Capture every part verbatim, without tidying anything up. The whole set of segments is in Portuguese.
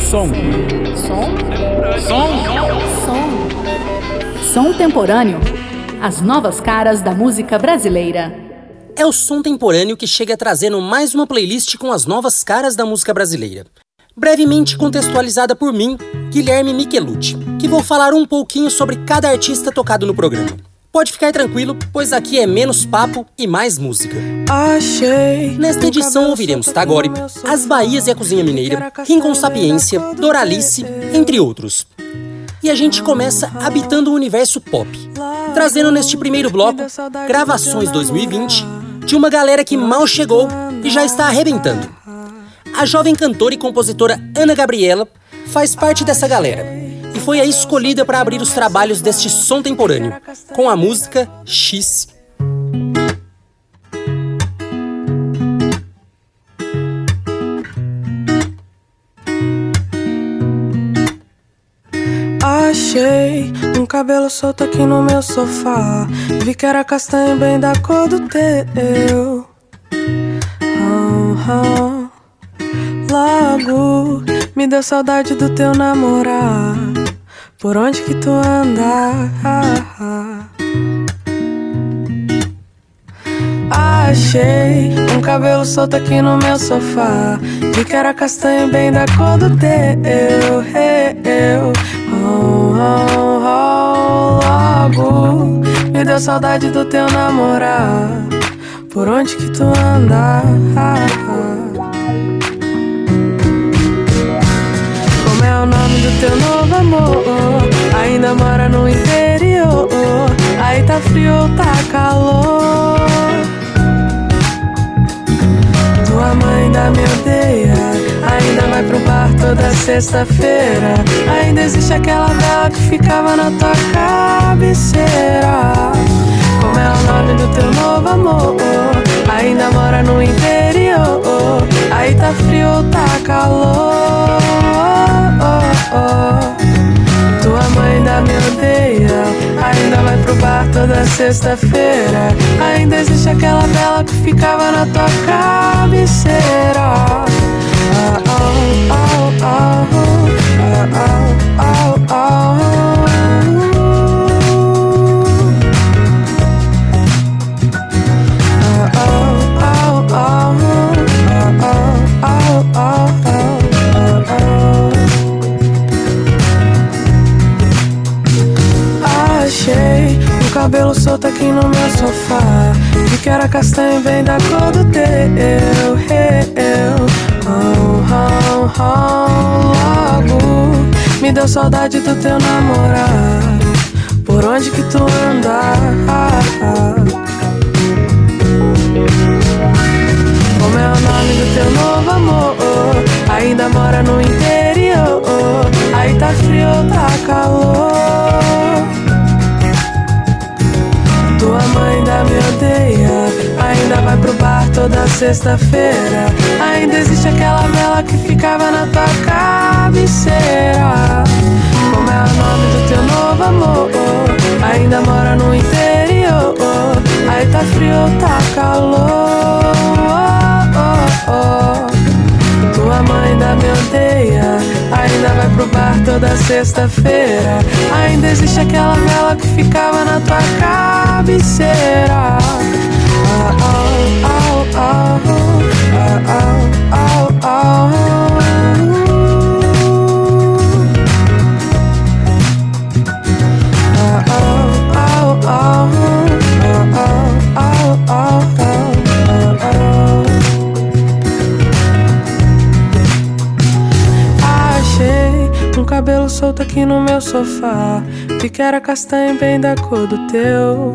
Som. Som? Som. Som. Som temporâneo. As novas caras da música brasileira. É o Som Temporâneo que chega trazendo mais uma playlist com as novas caras da música brasileira. Brevemente contextualizada por mim, Guilherme Michelucci, que vou falar um pouquinho sobre cada artista tocado no programa. Pode ficar tranquilo, pois aqui é menos papo e mais música. Nesta edição ouviremos Tagore, As Bahias e a Cozinha Mineira, Rincon Sapiência, Doralice, entre outros. E a gente começa habitando o universo pop, trazendo neste primeiro bloco gravações dois mil e vinte de uma galera que mal chegou e já está arrebentando. A jovem cantora e compositora Ana Gabriela faz parte dessa galera e foi a escolhida para abrir os trabalhos deste Som Temporâneo, com a música X. Achei um cabelo solto aqui no meu sofá. Vi que era castanho bem da cor do teu. Oh, oh. Logo me deu saudade do teu namorar. Por onde que tu anda? Achei um cabelo solto aqui no meu sofá. Vi que era castanho bem da cor do teu. Eu, oh, oh, oh. Logo me deu saudade do teu namorar. Por onde que tu anda? Como é o nome do teu novo amor? Ainda mora no interior. Aí tá frio ou tá calor? Tua mãe ainda me odeia. Ainda vai pro bar toda sexta-feira. Ainda existe aquela vela que ficava na tua cabeceira. Como é o nome do teu novo amor? Ainda mora no interior. Aí tá frio ou tá calor? Tua mãe ainda me odeia. Ainda vai pro bar toda sexta-feira. Ainda existe aquela vela que ficava na tua cabeceira. Oh, oh, oh, oh, oh, oh, oh. Achei um cabelo solto aqui no meu sofá. Vi que era castanho bem da cor do teu. Eu, oh, oh, oh. Logo me deu saudade do teu namorar. Por onde que tu anda? Como é o nome do teu novo amor? Ainda mora no interior. Aí tá frio ou tá calor? Tua mãe ainda me odeia. Ainda vai pro bar toda sexta-feira. Ainda existe aquela vela que ficava na tua cabeceira. Como é o nome do teu novo amor? Ainda mora no interior. Aí tá frio ou tá calor? Tua mãe ainda me odeia. Ainda vai pro bar toda sexta-feira. Ainda existe aquela vela que ficava na tua cabeceira. Oh, oh, oh, oh, oh, oh, oh, oh. Cabelo solto aqui no meu sofá. Vi que era castanho bem da cor do teu.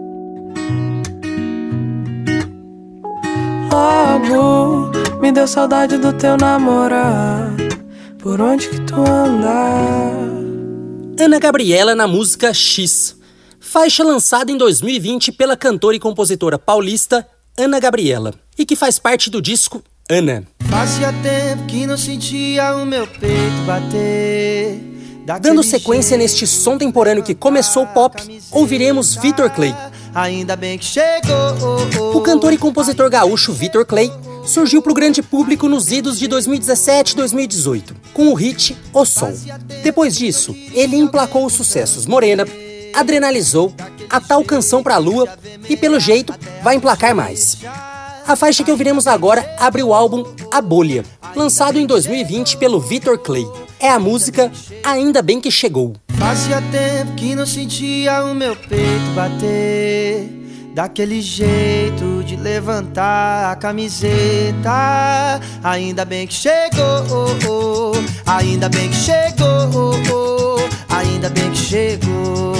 Logo me deu saudade do teu namorar. Por onde que tu anda? Ana Gabriela na música X, faixa lançada em dois mil e vinte pela cantora e compositora paulista Ana Gabriela, e que faz parte do disco Ana. Fazia tempo que não sentia o meu peito bater. Dando sequência neste som temporâneo que começou pop, ouviremos Vitor Clay. Ainda bem que chegou. O cantor e compositor gaúcho Vitor Clay surgiu pro grande público nos idos de dois mil e dezessete e dois mil e dezoito, com o hit O Som. Depois disso, ele emplacou os sucessos Morena, Adrenalizou, A Tal Canção Pra Lua e, pelo jeito, vai emplacar mais. A faixa que ouviremos agora abre o álbum A Bolha, lançado em dois mil e vinte pelo Vitor Clay. É a música Ainda Bem Que Chegou. Fazia tempo que não sentia o meu peito bater daquele jeito de levantar a camiseta. Ainda bem que chegou, ainda bem que chegou, ainda bem que chegou.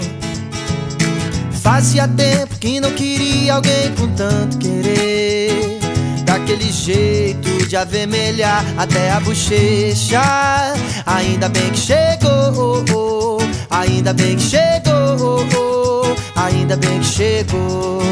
Fazia tempo que não queria alguém com tanto querer, daquele jeito de avermelhar até a bochecha. Ainda bem que chegou, ainda bem que chegou, ainda bem que chegou.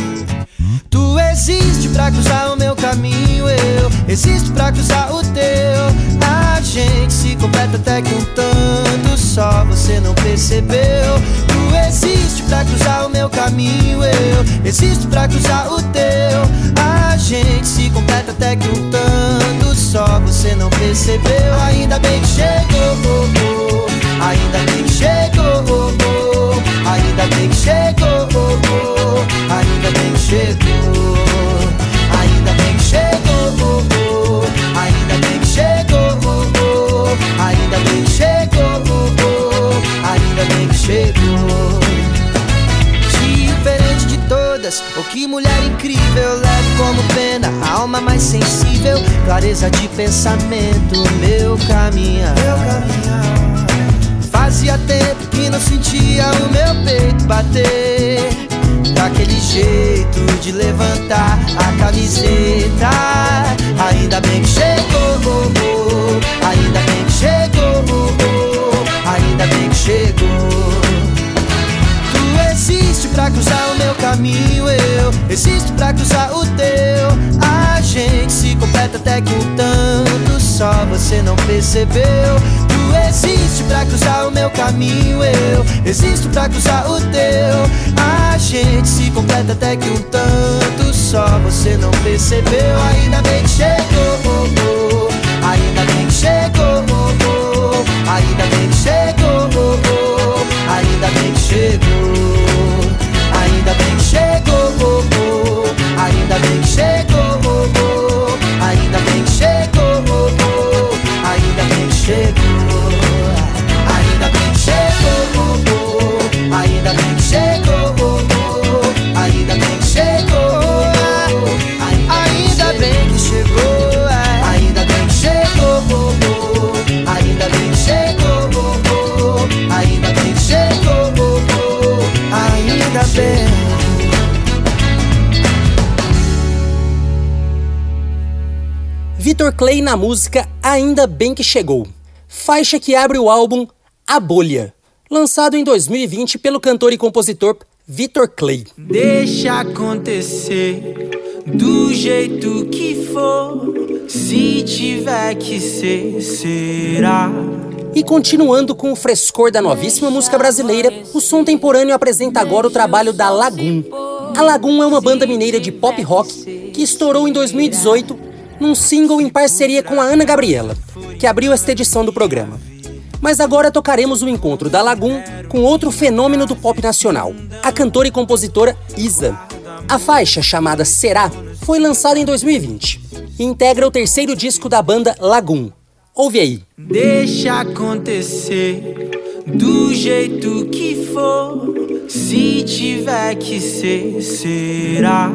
Tu existe pra cruzar o meu caminho, eu existo pra cruzar o teu. A gente se completa até que um tanto, só você não percebeu. Tu existe pra cruzar o meu caminho, eu existo pra cruzar o teu. A gente se completa até que um tanto, só você não percebeu. Ainda bem que chegou, ainda bem que chegou, ainda bem que chegou, ainda bem que chegou, ainda bem que chegou, ainda bem que chegou, ainda bem que chegou, ainda bem que chegou. Diferente de todas, oh que mulher incrível, leve como pena, alma mais sensível, clareza de pensamento, meu caminhar, meu caminhar. Fazia tempo que não sentia o meu peito bater daquele jeito de levantar a camiseta. Ainda bem que chegou, ainda bem que chegou, ainda bem que chegou. Tu existe pra cruzar o meu caminho, eu existo pra cruzar o teu. A gente se completa até que um tanto, só você não percebeu. Tu existe pra cruzar o meu caminho, eu existo pra cruzar o teu. A gente se completa até que um tanto, só você não percebeu. Ainda bem que chegou, ainda bem que chegou, ainda bem que chegou, ainda bem que chegou, ainda bem que chegou, ainda bem que chegou, ainda bem que chegou, ainda bem que chegou, ainda bem que chegou, ainda bem que chegou, ainda bem que chegou, ainda bem que chegou, ainda bem que chegou, ainda bem que chegou, ainda bem que chegou, ainda bem. Vitor Clay na música Ainda Bem Que Chegou, faixa que abre o álbum A Bolha, lançado em dois mil e vinte pelo cantor e compositor Vitor Clay. Deixa acontecer do jeito que for, se tiver que ser, será. E continuando com o frescor da novíssima música brasileira, o Som Temporâneo apresenta agora o trabalho da Lagoon. A Lagoon é uma banda mineira de pop rock que estourou em dois mil e dezoito num single em parceria com a Ana Gabriela, que abriu esta edição do programa. Mas agora tocaremos o encontro da Lagoon com outro fenômeno do pop nacional, a cantora e compositora Isa. A faixa, chamada Será, foi lançada em dois mil e vinte e integra o terceiro disco da banda Lagoon. Ouve aí. Deixa acontecer do jeito que for, se tiver que ser, será.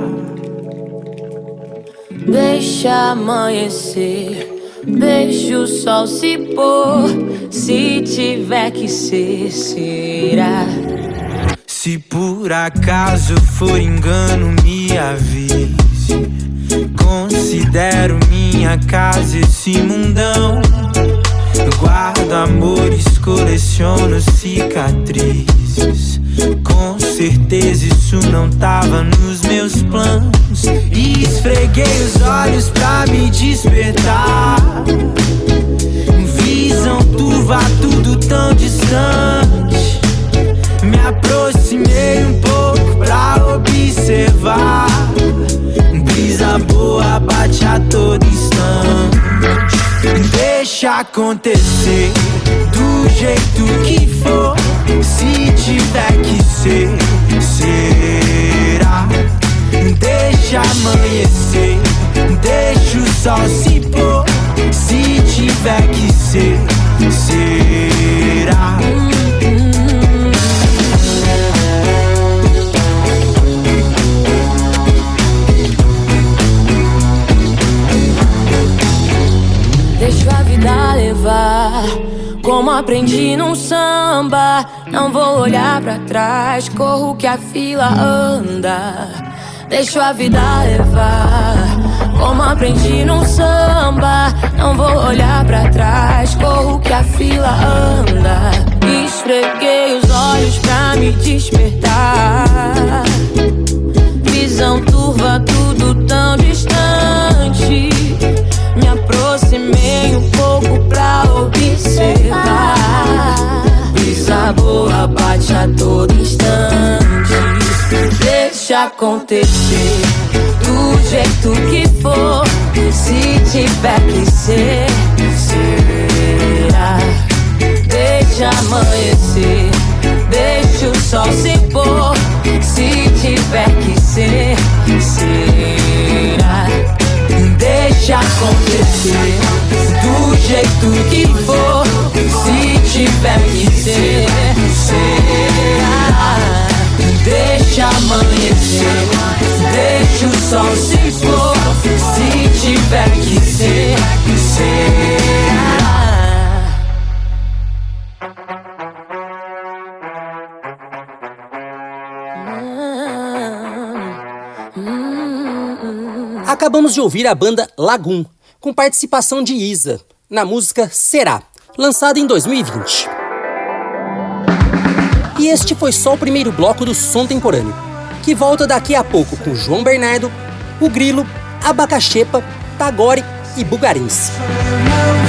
Deixa amanhecer, deixa o sol se pôr, se tiver que ser, será. Se por acaso for engano, me avise. Considero minha casa esse mundão. Guardo amores, coleciono cicatrizes. Com certeza isso não tava nos meus planos. E esfreguei os olhos pra me despertar. Visão turva, tudo tão distante. Me aproximei um pouco pra observar. Brisa boa bate a todo instante. Deixa acontecer do jeito que for. Se tiver que ser, será. Deixa amanhecer, deixa o sol se pôr. Se tiver que ser, será. Deixo a vida levar, como aprendi num samba. Não vou olhar pra trás, corro que a fila anda. Deixo a vida levar, como aprendi num samba. Não vou olhar pra trás, corro que a fila anda. Esfreguei os olhos pra me despertar. Visão turva, tudo tão distante. Me aproximei um pouco pra observar. Brisa boa bate a todo instante. Deixa acontecer do jeito que for. Se tiver que ser, será. Deixa amanhecer, deixa o sol se pôr. Se tiver que ser, será. Deixa acontecer do jeito que for. Se tiver que ser, será. Deixa amanhecer, deixa o sol se pôr. Se tiver que ser, será. Acabamos de ouvir a banda Lagoon, com participação de Isa, na música Será, lançada em dois mil e vinte. E este foi só o primeiro bloco do Som Temporâneo, que volta daqui a pouco com João Bernardo, O Grilo, Abacaxepa, Tagore e Bugarins.